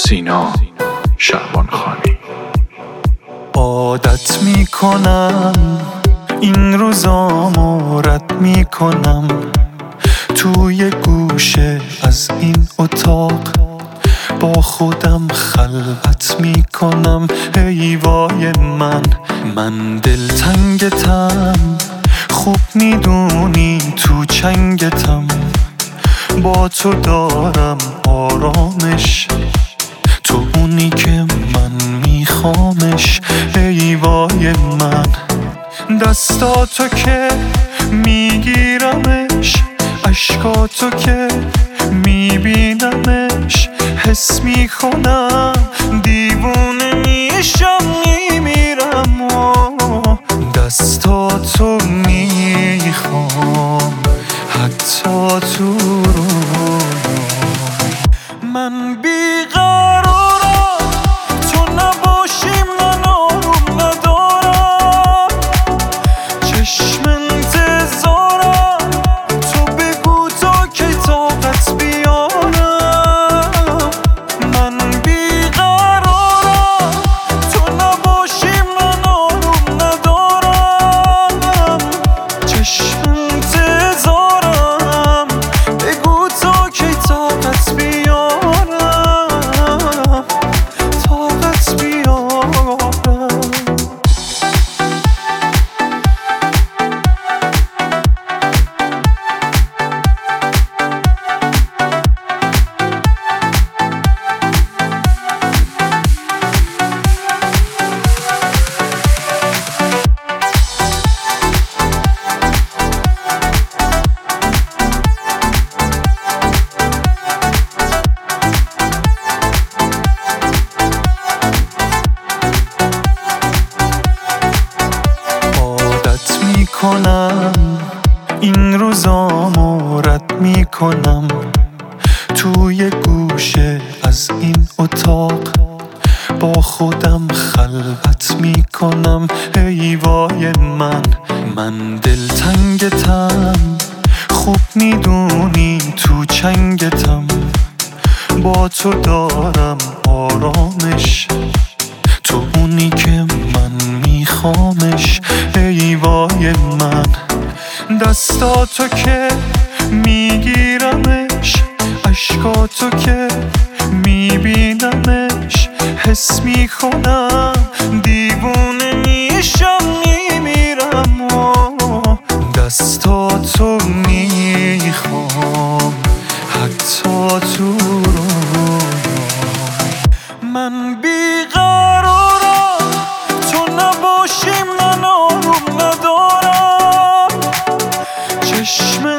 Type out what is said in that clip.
سینا شعبانخانی. عادت میکنم این روزامو رد میکنم، توی گوشه از این اتاق با خودم خلوت میکنم. ای وای من دلتنگتم، خوب میدونی تو چنگتم، با تو دارم آرامش، تو اونی که من میخوامش. ای وای دستاتو که میگیرمش، اشکاتو که میبینمش، حس میکنم دیوونه میشم میمیرم و دستاتو میخوام حتی تو رویام. من بیقرارم تو نباشی، من آروم ندارم، چشم انتظارم تو بگو تا که طاقت بیارم. من بیقرارم تو نباشی، من آروم ندارم، چشم انتظارم بگو تا که طاقت بیارم، طاقت بیارم. این روزامو رد میکنم، توی گوشه از این اتاق با خودم خلوت میکنم. ای وای من دلتنگتم، خوب میدونی تو چنگتم، با تو دارم آرامش، تو اونی که من میخوامش. ای وای دستاتو که میگیرمش، اشکاتو که میبینمش، حس میکنم دیوونه میشم میمیرم و دستاتو میخوام حتی تو رویام. من بیقرارم تو نباشی، من آروم ندارم، چشم